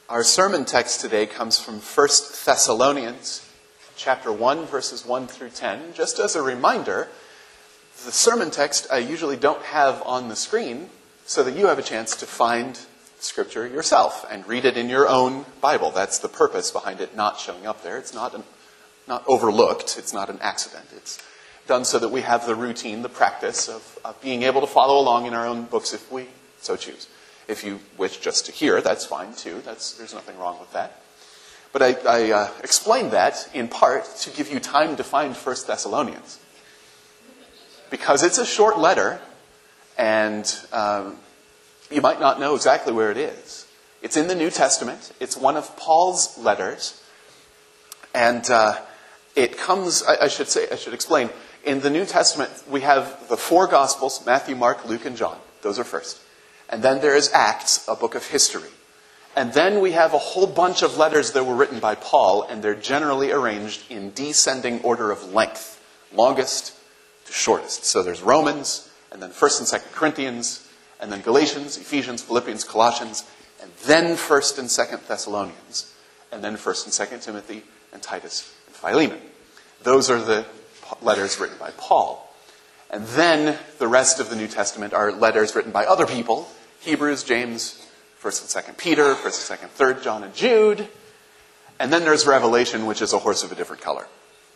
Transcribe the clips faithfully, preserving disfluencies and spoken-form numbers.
Our sermon text today comes from First Thessalonians chapter one, verses one through ten. Just as a reminder, the sermon text I usually don't have on the screen so that you have a chance to find Scripture yourself and read it in your own Bible. That's the purpose behind it not showing up there. It's not, an, not overlooked. It's not an accident. It's done so that we have the routine, the practice of, of being able to follow along in our own books if we so choose. If you wish just to hear, that's fine too. That's, there's nothing wrong with that. But I, I uh, explained that in part to give you time to find First Thessalonians. Because it's a short letter, and um, you might not know exactly where it is. It's in the New Testament. It's one of Paul's letters. And uh, it comes, I, I should say, I should explain, in the New Testament we have the four Gospels, Matthew, Mark, Luke, and John. Those are first. And then there is Acts, a book of history. And then we have a whole bunch of letters that were written by Paul, and they're generally arranged in descending order of length, longest to shortest. So there's Romans, and then First and Second Corinthians, and then Galatians, Ephesians, Philippians, Colossians, and then First and Second Thessalonians, and then First and Second Timothy, and Titus, and Philemon. Those are the letters written by Paul. And then the rest of the New Testament are letters written by other people. Hebrews, James, First and Second Peter, First and Second, Third John and Jude. And then there's Revelation, which is a horse of a different color.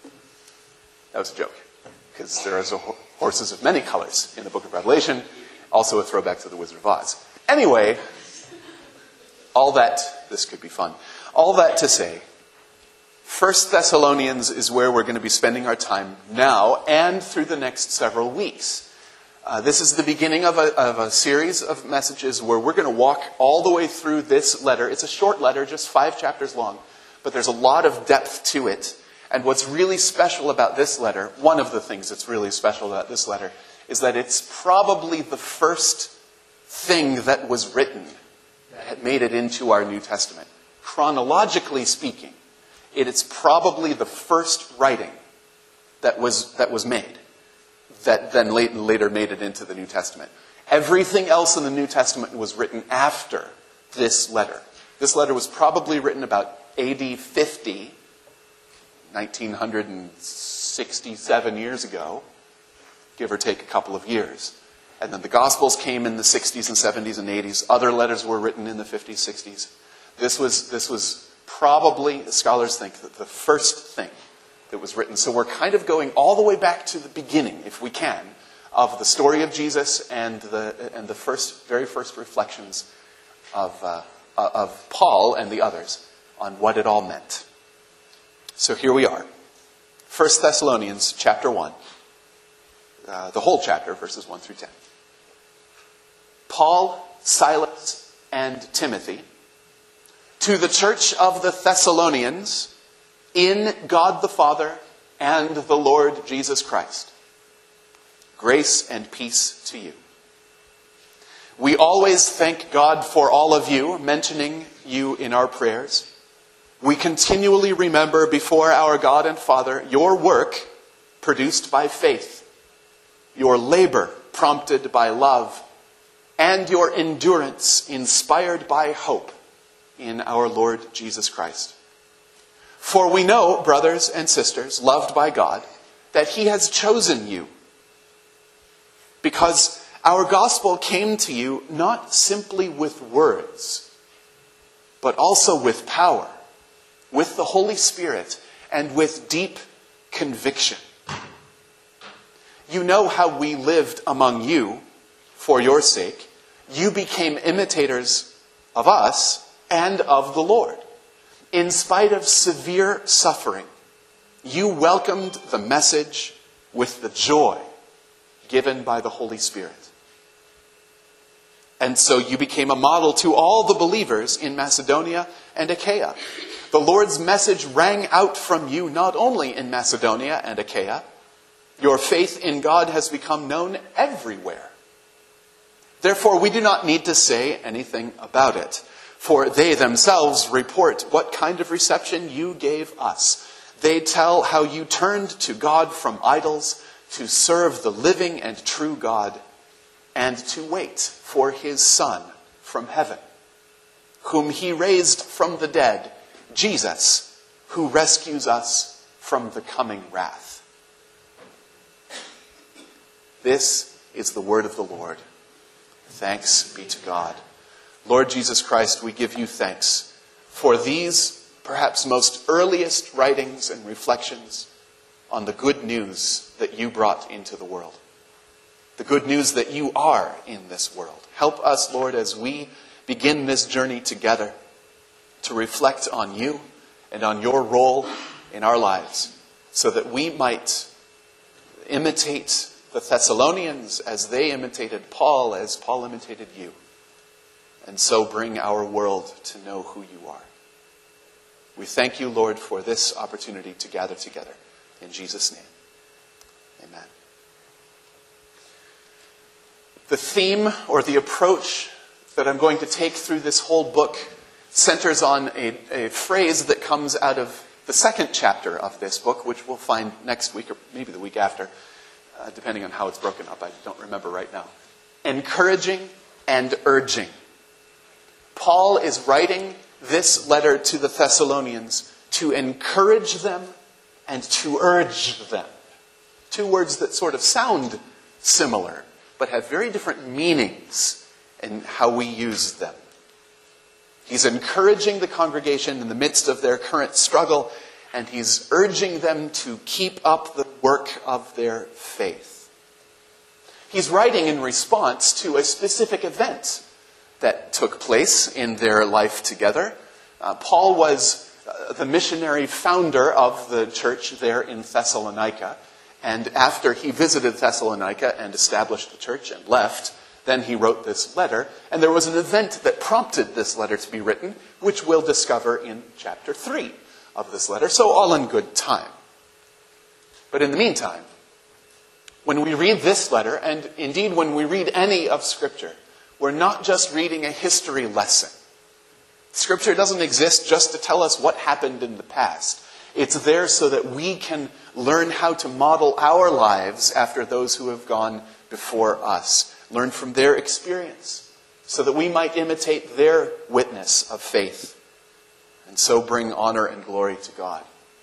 That was a joke, because there are ho- horses of many colors in the book of Revelation. Also a throwback to the Wizard of Oz. Anyway, all that, this could be fun. All that to say, First Thessalonians is where we're going to be spending our time now and through the next several weeks. Uh, this is the beginning of a, of a series of messages where we're going to walk all the way through this letter. It's a short letter, just five chapters long, but there's a lot of depth to it. And what's really special about this letter, one of the things that's really special about this letter, is that it's probably the first thing that was written that had made it into our New Testament. Chronologically speaking, it's probably the first writing that was that was made, that then later made it into the New Testament. Everything else in the New Testament was written after this letter. This letter was probably written about A D fifty, nineteen sixty-seven years ago, give or take a couple of years. And then the Gospels came in the sixties and seventies and eighties. Other letters were written in the fifties, sixties. This was this was probably, scholars think, that the first thing that was written. So we're kind of going all the way back to the beginning, if we can, of the story of Jesus and the and the first, very first reflections of uh, of Paul and the others on what it all meant. So here we are, First Thessalonians chapter one, uh, the whole chapter, verses one through ten. Paul, Silas, and Timothy, to the church of the Thessalonians, in God the Father and the Lord Jesus Christ. Grace and peace to you. We always thank God for all of you, mentioning you in our prayers. We continually remember before our God and Father your work produced by faith, your labor prompted by love, and your endurance inspired by hope in our Lord Jesus Christ. For we know, brothers and sisters, loved by God, that He has chosen you, because our gospel came to you not simply with words, but also with power, with the Holy Spirit, and with deep conviction. You know how we lived among you for your sake. You became imitators of us and of the Lord. In spite of severe suffering, you welcomed the message with the joy given by the Holy Spirit. And so you became a model to all the believers in Macedonia and Achaia. The Lord's message rang out from you not only in Macedonia and Achaia. Your faith in God has become known everywhere. Therefore, we do not need to say anything about it, for they themselves report what kind of reception you gave us. They tell how you turned to God from idols to serve the living and true God and to wait for His Son from heaven, whom he raised from the dead, Jesus, who rescues us from the coming wrath. This is the word of the Lord. Thanks be to God. Lord Jesus Christ, we give you thanks for these perhaps most earliest writings and reflections on the good news that you brought into the world. The good news that you are in this world. Help us, Lord, as we begin this journey together to reflect on you and on your role in our lives so that we might imitate the Thessalonians as they imitated Paul, as Paul imitated you, and so bring our world to know who you are. We thank you, Lord, for this opportunity to gather together. In Jesus' name, amen. The theme or the approach that I'm going to take through this whole book centers on a, a phrase that comes out of the second chapter of this book, which we'll find next week or maybe the week after, uh, depending on how it's broken up. I don't remember right now. Encouraging and urging. Paul is writing this letter to the Thessalonians to encourage them and to urge them. Two words that sort of sound similar, but have very different meanings in how we use them. He's encouraging the congregation in the midst of their current struggle, and he's urging them to keep up the work of their faith. He's writing in response to a specific event that took place in their life together. Uh, Paul was uh, the missionary founder of the church there in Thessalonica. And after he visited Thessalonica and established the church and left, then he wrote this letter. And there was an event that prompted this letter to be written, which we'll discover in chapter three of this letter. So all in good time. But in the meantime, when we read this letter, and indeed when we read any of Scripture, we're not just reading a history lesson. Scripture doesn't exist just to tell us what happened in the past. It's there so that we can learn how to model our lives after those who have gone before us. Learn from their experience so that we might imitate their witness of faith and so bring honor and glory to God.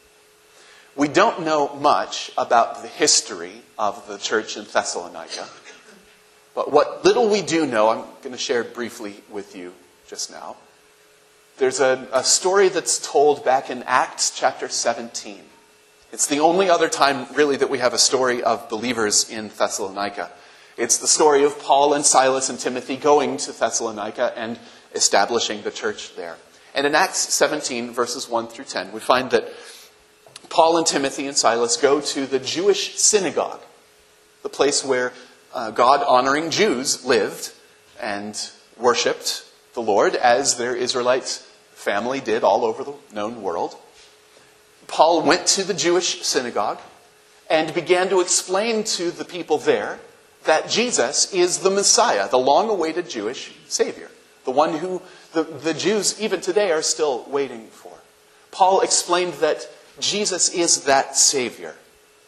We don't know much about the history of the church in Thessalonica. But what little we do know, I'm going to share briefly with you just now. There's a, a story that's told back in Acts chapter seventeen. It's the only other time, really, that we have a story of believers in Thessalonica. It's the story of Paul and Silas and Timothy going to Thessalonica and establishing the church there. And in Acts seventeen, verses one through ten, we find that Paul and Timothy and Silas go to the Jewish synagogue, the place where Uh, God-honoring Jews lived and worshipped the Lord as their Israelite family did all over the known world. Paul went to the Jewish synagogue and began to explain to the people there that Jesus is the Messiah, the long-awaited Jewish Savior, the one who the, the Jews even today are still waiting for. Paul explained that Jesus is that Savior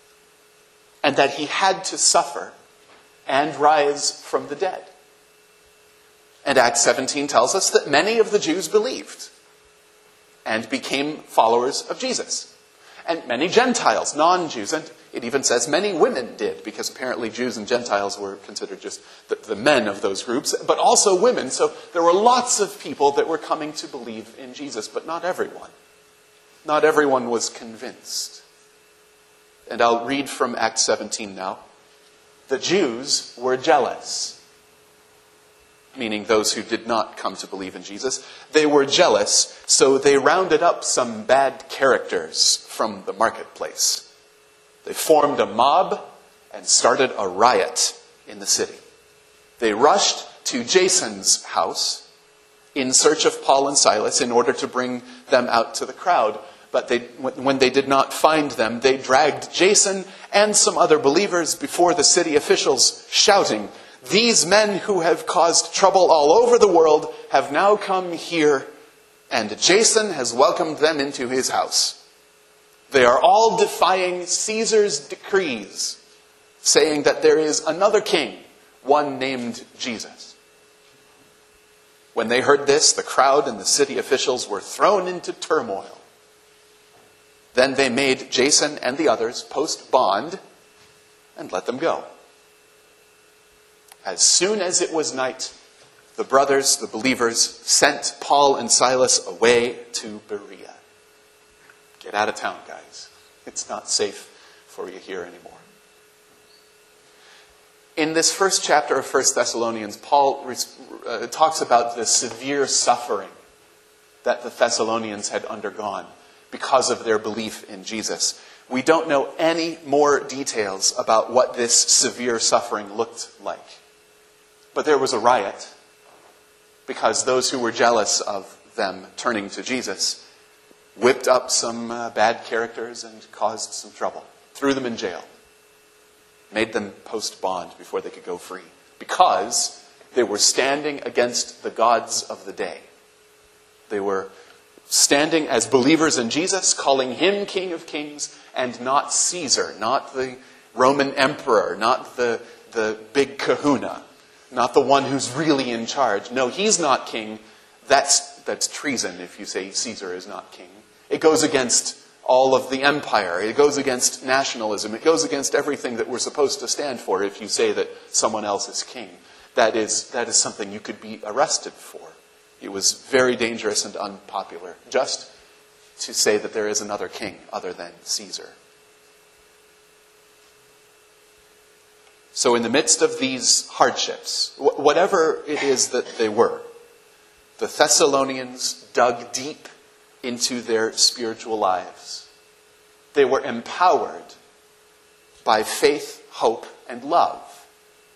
and that he had to suffer and rise from the dead. And Acts seventeen tells us that many of the Jews believed and became followers of Jesus. And many Gentiles, non-Jews, and it even says many women did, because apparently Jews and Gentiles were considered just the, the men of those groups, but also women. So there were lots of people that were coming to believe in Jesus, but not everyone. Not everyone was convinced. And I'll read from Acts seventeen now. The Jews were jealous, meaning those who did not come to believe in Jesus. They were jealous, so they rounded up some bad characters from the marketplace. They formed a mob and started a riot in the city. They rushed to Jason's house in search of Paul and Silas in order to bring them out to the crowd. But they, when they did not find them, they dragged Jason and some other believers before the city officials, shouting, "These men who have caused trouble all over the world have now come here, and Jason has welcomed them into his house. They are all defying Caesar's decrees, saying that there is another king, one named Jesus." When they heard this, the crowd and the city officials were thrown into turmoil. Then they made Jason and the others post bond and let them go. As soon as it was night, the brothers, the believers, sent Paul and Silas away to Berea. Get out of town, guys. It's not safe for you here anymore. In this first chapter of First Thessalonians, Paul uh, talks about the severe suffering that the Thessalonians had undergone because of their belief in Jesus. We don't know any more details about what this severe suffering looked like. But there was a riot because those who were jealous of them turning to Jesus whipped up some uh, bad characters and caused some trouble. Threw them in jail. Made them post bond before they could go free. Because they were standing against the gods of the day. They were standing as believers in Jesus, calling him King of Kings, and not Caesar, not the Roman emperor, not the, the big kahuna, not the one who's really in charge. No, he's not king. That's, that's treason if you say Caesar is not king. It goes against all of the empire. It goes against nationalism. It goes against everything that we're supposed to stand for if you say that someone else is king. That is, that is something you could be arrested for. It was very dangerous and unpopular just to say that there is another king other than Caesar. So in the midst of these hardships, wh- whatever it is that they were, the Thessalonians dug deep into their spiritual lives. They were empowered by faith, hope, and love.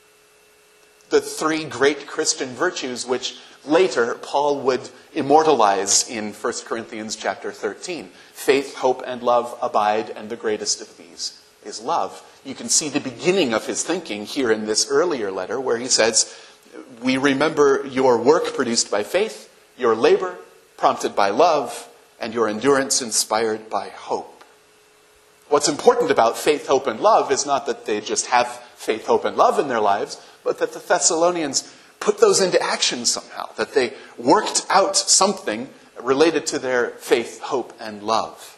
The three great Christian virtues which later Paul would immortalize in First Corinthians chapter thirteen. Faith, hope, and love abide, and the greatest of these is love. You can see the beginning of his thinking here in this earlier letter where he says, we remember your work produced by faith, your labor prompted by love, and your endurance inspired by hope. What's important about faith, hope, and love is not that they just have faith, hope, and love in their lives, but that the Thessalonians put those into action somehow, that they worked out something related to their faith, hope, and love.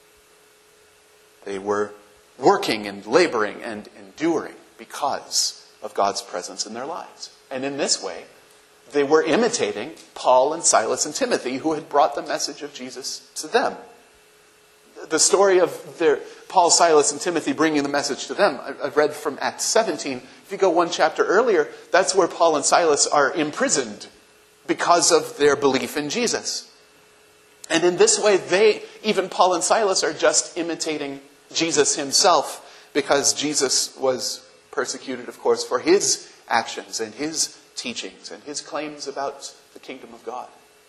They were working and laboring and enduring because of God's presence in their lives. And in this way, they were imitating Paul and Silas and Timothy, who had brought the message of Jesus to them. The story of their, Paul, Silas, and Timothy bringing the message to them, I've read from Acts seventeen. If you go one chapter earlier, that's where Paul and Silas are imprisoned because of their belief in Jesus. And in this way, they, even Paul and Silas, are just imitating Jesus himself, because Jesus was persecuted, of course, for his actions and his teachings and his claims about the kingdom of God.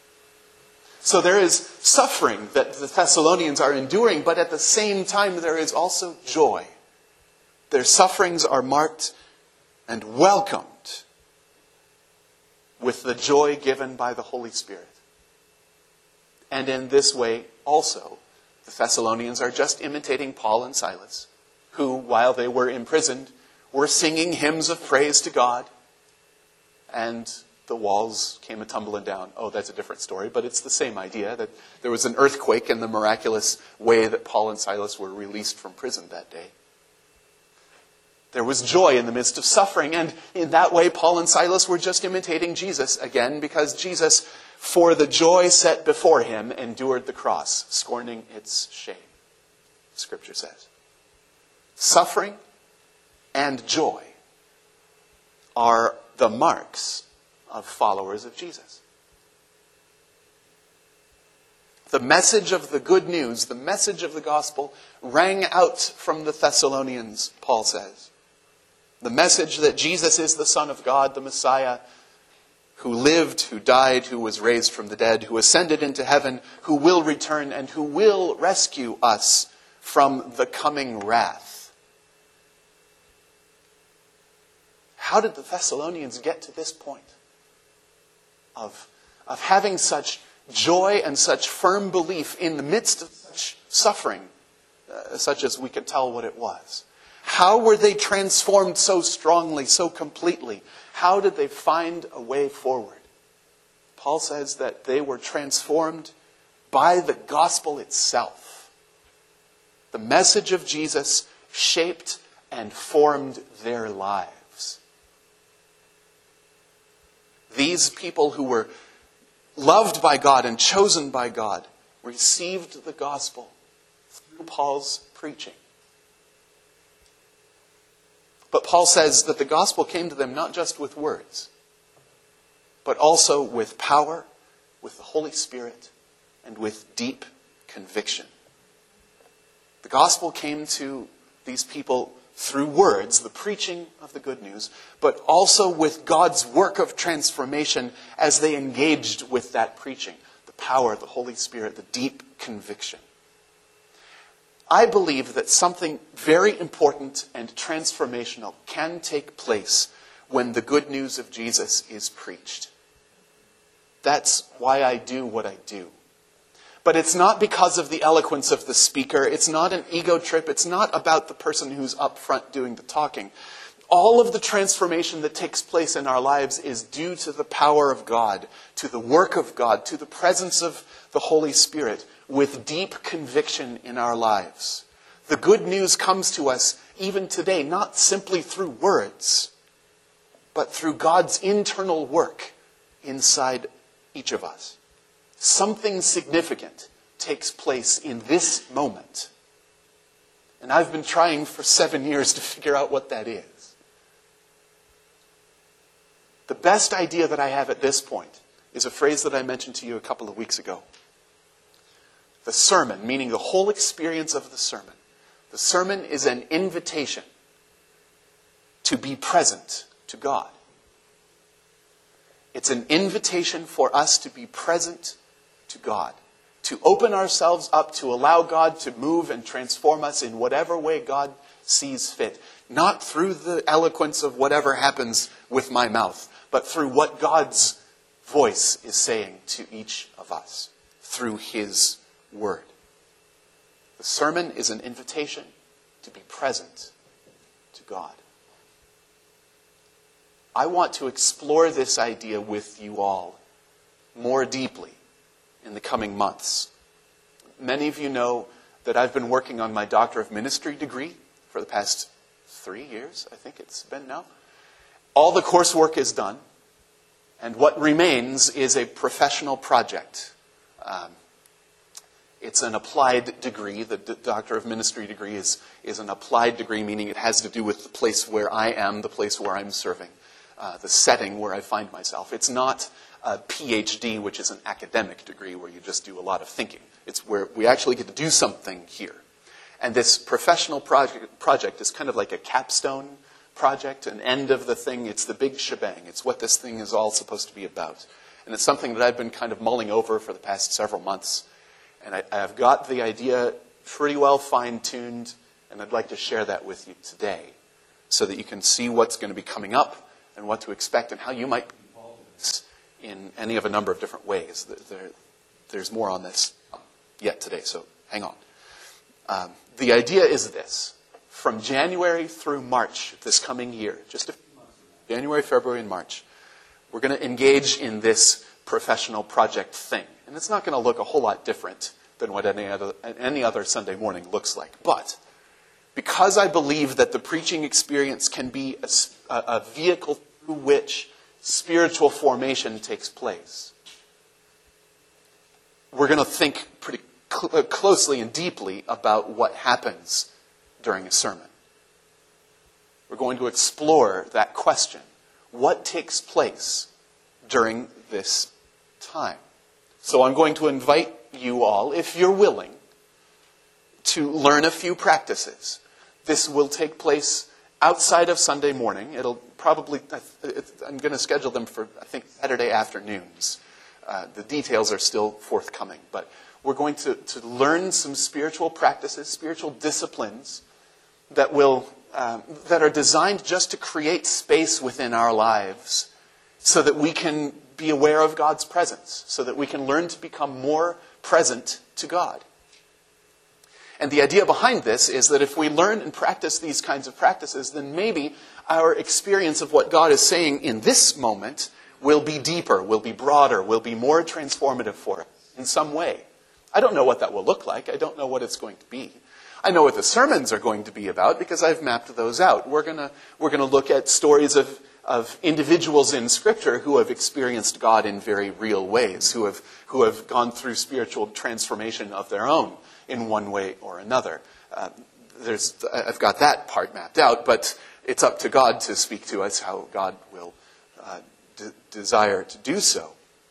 So there is suffering that the Thessalonians are enduring, but at the same time there is also joy. Their sufferings are marked and welcomed with the joy given by the Holy Spirit. And in this way also, the Thessalonians are just imitating Paul and Silas, who, while they were imprisoned, were singing hymns of praise to God, and the walls came a-tumbling down. Oh, that's a different story, but it's the same idea, that there was an earthquake in the miraculous way that Paul and Silas were released from prison that day. There was joy in the midst of suffering, and in that way Paul and Silas were just imitating Jesus again, because Jesus, for the joy set before him, endured the cross, scorning its shame, Scripture says. Suffering and joy are the marks of followers of Jesus. The message of the good news, the message of the gospel, rang out from the Thessalonians, Paul says. The message that Jesus is the Son of God, the Messiah, who lived, who died, who was raised from the dead, who ascended into heaven, who will return, and who will rescue us from the coming wrath. How did the Thessalonians get to this point of, of having such joy and such firm belief in the midst of such suffering, uh, such as we could tell what it was? How were they transformed so strongly, so completely? How did they find a way forward? Paul says that they were transformed by the gospel itself. The message of Jesus shaped and formed their lives. These people who were loved by God and chosen by God received the gospel through Paul's preaching. But Paul says that the gospel came to them not just with words, but also with power, with the Holy Spirit, and with deep conviction. The gospel came to these people through words, the preaching of the good news, but also with God's work of transformation as they engaged with that preaching. The power, the Holy Spirit, the deep conviction. I believe that something very important and transformational can take place when the good news of Jesus is preached. That's why I do what I do. But it's not because of the eloquence of the speaker. It's not an ego trip. It's not about the person who's up front doing the talking. All of the transformation that takes place in our lives is due to the power of God, to the work of God, to the presence of the Holy Spirit with deep conviction in our lives. The good news comes to us even today, not simply through words, but through God's internal work inside each of us. Something significant takes place in this moment. And I've been trying for seven years to figure out what that is. The best idea that I have at this point is a phrase that I mentioned to you a couple of weeks ago. The sermon, meaning the whole experience of the sermon. The sermon is an invitation to be present to God. It's an invitation for us to be present to God, to open ourselves up, to allow God to move and transform us in whatever way God sees fit. Not through the eloquence of whatever happens with my mouth, but through what God's voice is saying to each of us, through His Word. The sermon is an invitation to be present to God. I want to explore this idea with you all more deeply in the coming months. Many of you know that I've been working on my Doctor of Ministry degree for the past three years, I think it's been now. All the coursework is done, and what remains is a professional project. Um, it's an applied degree. The D- Doctor of Ministry degree is, is an applied degree, meaning it has to do with the place where I am, the place where I'm serving, uh, the setting where I find myself. It's not a PhD, which is an academic degree where you just do a lot of thinking. It's where we actually get to do something here. And this professional project, project is kind of like a capstone project, an end of the thing. It's the big shebang. It's what this thing is all supposed to be about. And it's something that I've been kind of mulling over for the past several months. And I, I've got the idea pretty well fine-tuned, and I'd like to share that with you today so that you can see what's going to be coming up and what to expect and how you might be involved in this in any of a number of different ways. There, there's more on this yet today, so hang on. Um, the idea is this. From January through March this coming year, just a few months, January, February, and March, we're going to engage in this professional project thing. And it's not going to look a whole lot different than what any other, any other Sunday morning looks like. But because I believe that the preaching experience can be a, a vehicle through which spiritual formation takes place, we're going to think pretty cl- closely and deeply about what happens during a sermon. We're going to explore that question. What takes place during this time? So I'm going to invite you all, if you're willing, to learn a few practices. This will take place outside of Sunday morning. It'll probably, I'm going to schedule them for, I think, Saturday afternoons. Uh, the details are still forthcoming. But we're going to, to learn some spiritual practices, spiritual disciplines that will um, that are designed just to create space within our lives so that we can be aware of God's presence, so that we can learn to become more present to God. And the idea behind this is that if we learn and practice these kinds of practices, then maybe our experience of what God is saying in this moment will be deeper, will be broader, will be more transformative for us in some way. I don't know what that will look like. I don't know what it's going to be. I know what the sermons are going to be about because I've mapped those out. We're going to we're going to look at stories of, of individuals in Scripture who have experienced God in very real ways, who have who have gone through spiritual transformation of their own in one way or another. Uh, there's I've got that part mapped out, but it's up to God to speak to us how God will uh, de- desire to do so.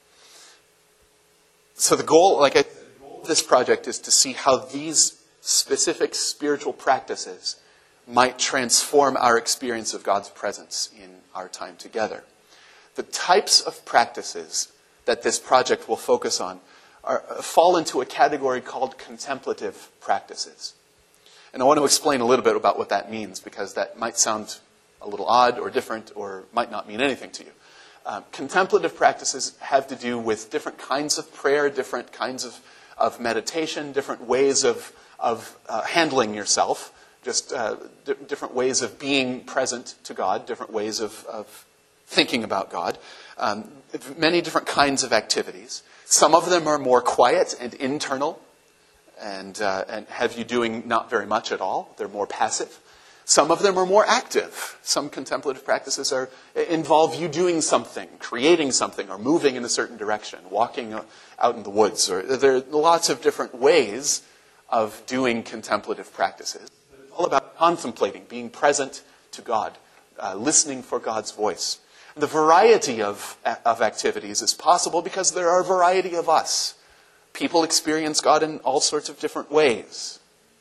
So the goal, like I said, the goal of this project is to see how these specific spiritual practices might transform our experience of God's presence in our time together. The types of practices that this project will focus on are, fall into a category called contemplative practices. And I want to explain a little bit about what that means, because that might sound a little odd or different or might not mean anything to you. Um, contemplative practices have to do with different kinds of prayer, different kinds of, of meditation, different ways of of uh, handling yourself, just uh, d- different ways of being present to God, different ways of, of thinking about God, um, many different kinds of activities. Some of them are more quiet and internal and, uh, and have you doing not very much at all. They're more passive. Some of them are more active. Some contemplative practices are involve you doing something, creating something, or moving in a certain direction, walking out in the woods. Or there are lots of different ways of doing contemplative practices. It's all about contemplating, being present to God, uh, listening for God's voice. The variety of, of activities is possible because there are a variety of us. People experience God in all sorts of different ways.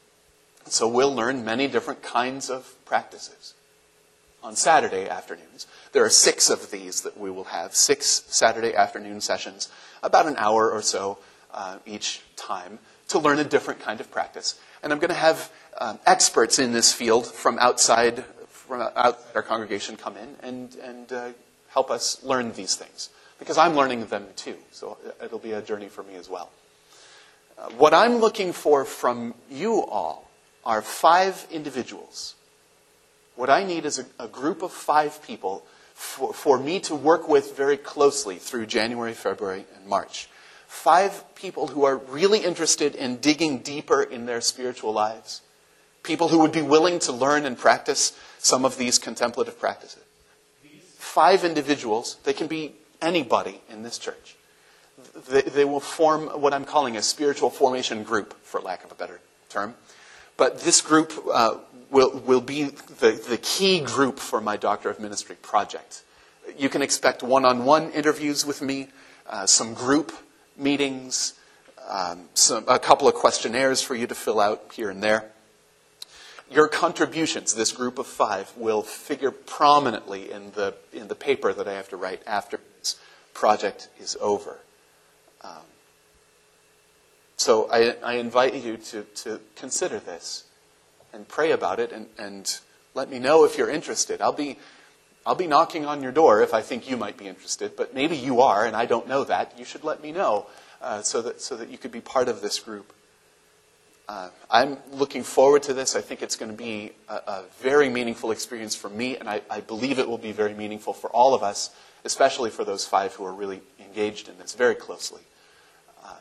So we'll learn many different kinds of practices. On Saturday afternoons, there are six of these that we will have, six Saturday afternoon sessions, about an hour or so uh, each time, to learn a different kind of practice. And I'm going to have um, experts in this field from outside from outside our congregation come in and, and uh, help us learn these things. Because I'm learning them too, so it'll be a journey for me as well. Uh, what I'm looking for from you all are five individuals. What I need is a, a group of five people for, for me to work with very closely through January, February, and March. Five people who are really interested in digging deeper in their spiritual lives. People who would be willing to learn and practice some of these contemplative practices. Five individuals, they can be anybody in this church. They, they will form what I'm calling a spiritual formation group, for lack of a better term. But this group uh, will, will be the, the key group for my Doctor of Ministry project. You can expect one-on-one interviews with me, uh, some group meetings, um, some, a couple of questionnaires for you to fill out here and there. Your contributions, this group of five, will figure prominently in the in the paper that I have to write after this project is over. Um, so I, I invite you to, to consider this and pray about it and, and let me know if you're interested. I'll be I'll be knocking on your door if I think you might be interested, but maybe you are and I don't know that. You should let me know uh, so that so that you could be part of this group. Uh, I'm looking forward to this. I think it's going to be a, a very meaningful experience for me, and I, I believe it will be very meaningful for all of us, especially for those five who are really engaged in this very closely. Um,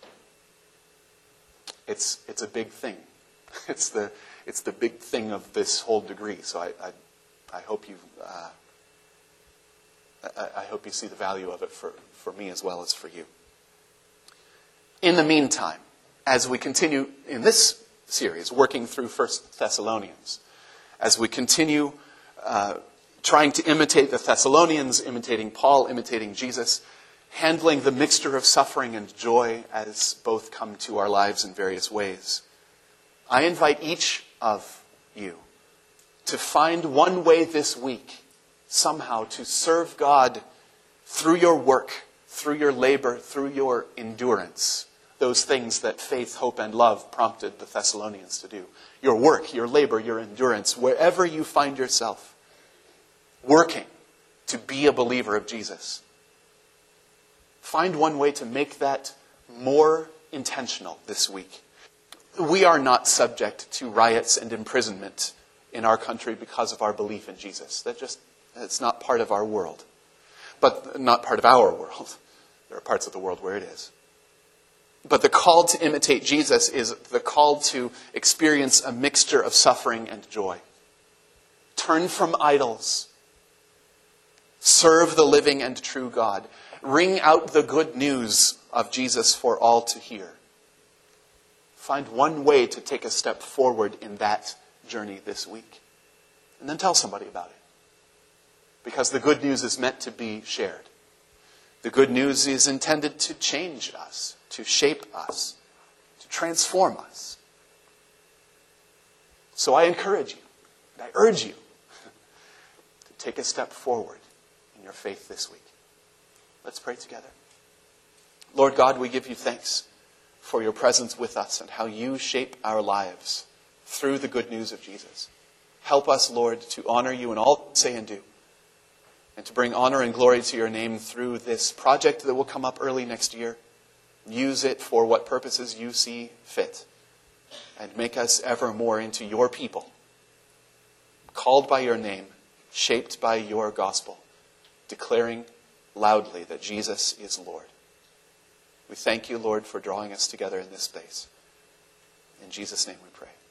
it's it's a big thing. It's the it's the big thing of this whole degree. So I I, I hope you uh, I, I hope you see the value of it for, for me as well as for you. In the meantime, as we continue in this series, working through First Thessalonians, as we continue uh, trying to imitate the Thessalonians, imitating Paul, imitating Jesus, handling the mixture of suffering and joy as both come to our lives in various ways, I invite each of you to find one way this week somehow to serve God through your work, through your labor, through your endurance. Those things that faith, hope, and love prompted the Thessalonians to do. Your work, your labor, your endurance, wherever you find yourself, working to be a believer of Jesus. Find one way to make that more intentional this week. We are not subject to riots and imprisonment in our country because of our belief in Jesus. That just, it's not part of our world. but not part of our world. There are parts of the world where it is. But the call to imitate Jesus is the call to experience a mixture of suffering and joy. Turn from idols. Serve the living and true God. Ring out the good news of Jesus for all to hear. Find one way to take a step forward in that journey this week. And then tell somebody about it. Because the good news is meant to be shared. The good news is intended to change us, to shape us, to transform us. So I encourage you, and I urge you to take a step forward in your faith this week. Let's pray together. Lord God, we give you thanks for your presence with us and how you shape our lives through the good news of Jesus. Help us, Lord, to honor you in all we say and do, and to bring honor and glory to your name through this project that will come up early next year. Use it for what purposes you see fit, and make us ever more into your people, called by your name, shaped by your gospel, declaring loudly that Jesus is Lord. We thank you, Lord, for drawing us together in this space. In Jesus' name we pray.